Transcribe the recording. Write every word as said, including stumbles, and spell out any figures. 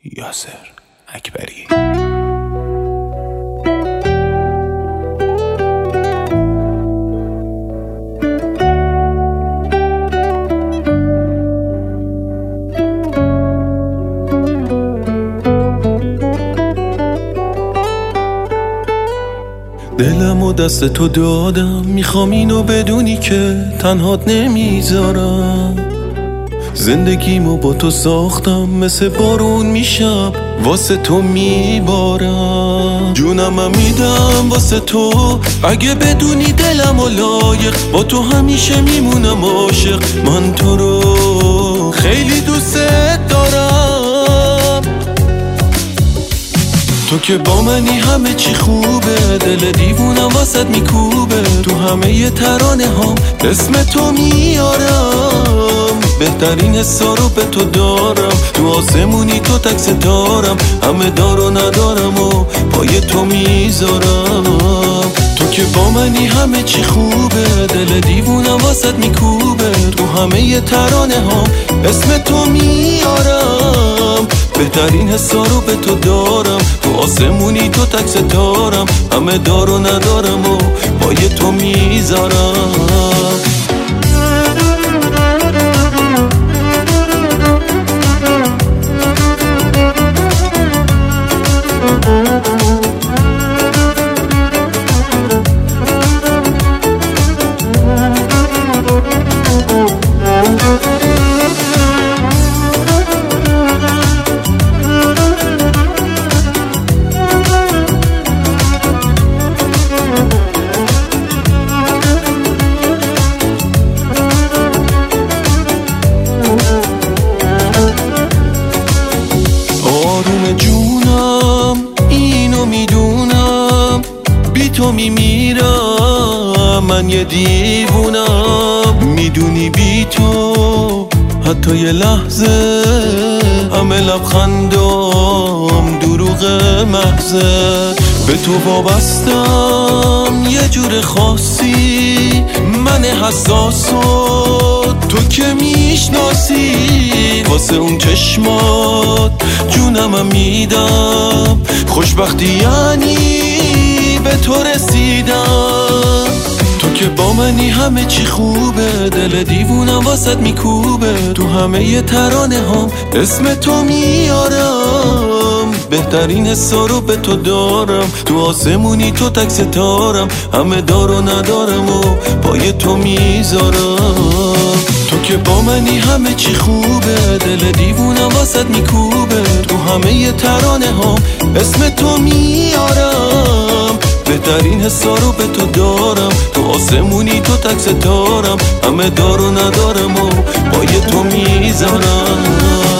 یاسر اکبری. دلم و دست تو دادم، میخوام اینو بدونی که تنهات نمیذارم. زندگیمو با تو ساختم، مثل بارون میشم واسه تو میبارم. جونمم میدم واسه تو، اگه بدونی دلم و لایق، با تو همیشه میمونم عاشق. من تو رو خیلی دوست دارم، تو که با منی همه چی خوبه. دل دیوونم واسط میکوبه، تو همه ی ترانه هم اسم تو میارم. بهترین حسا رو به تو دارم، تو آسمونی تو تک ستارم. همه دار و ندارم و پای تو میذارم. تو که با منی همه چی خوبه، دل دیوونم واسط میکوبه. تو همه ی ترانه هم اسم تو میارم. بهترین حسا رو به تو دارم، تو آسمونی تو تک ستارم. همه دار و ندارم و پای تو میذارم. جونم اینو میدونم، بی تو میمیرم. من یه دیوونم، میدونی بی تو حتی یه لحظه همه لبخندم دروغ محضه. به تو وابستم یه جور خاصی، من حساسو تو که میشناسی. واسه اون چشمات جونم میدم، خوشبختی یعنی به تو رسیدم. تو که با منی همه چی خوبه، دل دیوونم واسط میکوبه. تو همه ی ترانه هم اسم تو میارم. بهترین حسا رو به تو دارم، تو آسمونی تو تک ستارم. همه دار و ندارم و پای تو میذارم. تو که با منی همه چی خوبه، دل دیوونم واسط میکوبه. تو همه ی ترانه هم اسم تو میارم. بهترین حسا رو به تو دارم، تو آسمونی تو تک ستارم. همه دار و ندارم و پای تو میذارم.